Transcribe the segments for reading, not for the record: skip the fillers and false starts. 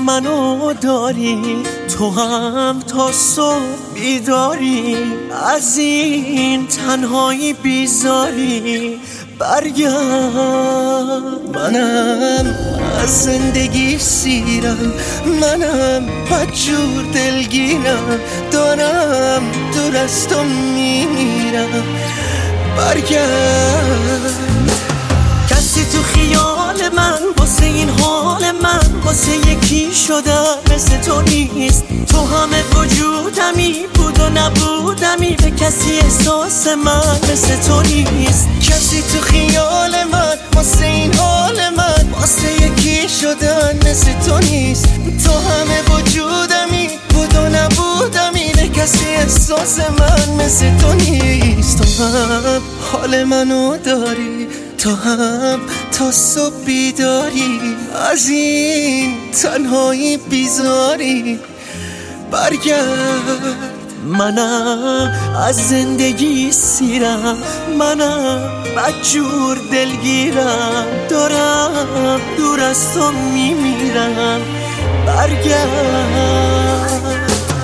منو داری، تو هم تا صبح بیداری، از این تنهایی بیزاری برگرد. منم از زندگی سیرم، منم بدجور دلگیرم، دارم دور از تو میمیرم برگرد. کسی تو خیال من واسه این حال من، واسه یکی شدن مثل تو نیست. تو همه وجودمی بود و نبودمی، به کسی احساس من مثل تو نیست. کسی تو خیال من واسه این حال من، واسه یکی شدن مثل تو نیست. تو همه وجودمی بود و نبودمی، به کسی احساس من مثل تو نیست. تو هم حال منو داری، تو هم تا صبح بیداری، از این تنهایی بیزاری برگرد. منم از زندگی سیرم، منم بدجور دلگیرم، دارم دور از تو میمیرم برگرد.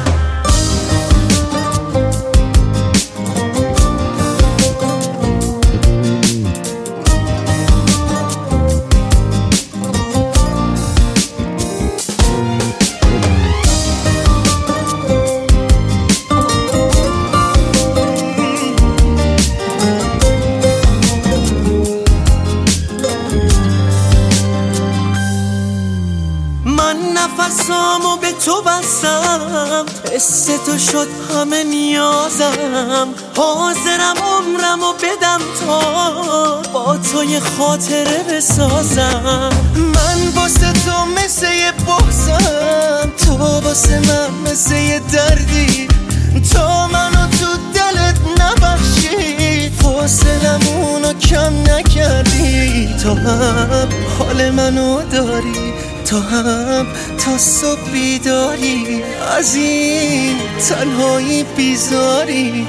نفسامو به تو بستم، حس تو شد همه نیازم، حاضرم عمرمو بدم تا با تو یه خاطره بسازم. من واسه تو مثل یه بغضم، تو واسه من مثل یه دردی، تو منو تو دلت نبخشی، فاصلمونو کم نکردی. تو هم حال منو داری، تو هم تا صبح بیداری، از این تنهایی بیزاری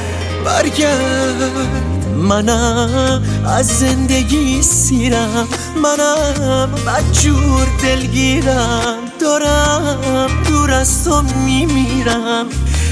برگرد. منم از زندگی سیرم، منم بدجور دلگیرم، دارم دور از تو میمیرم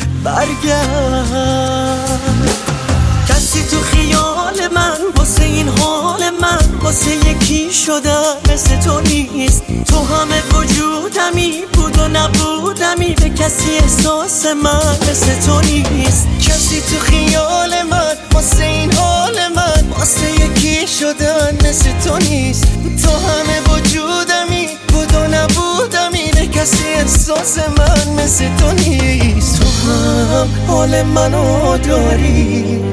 برگرد. کسی تو خیال من واسه این حال من، واسه یکی شدن مثل تو نیست. تو همه وجودمی بود و نبودمی، به کسی احساس من مثل تو نیست. کسی تو خیال من واسه این حال من، واسه یکی شدن مثل تو نیست. تو همه وجودمی بود و نبودمی، به کسی احساس من مثل تو نیست. تو هم حال منو داری،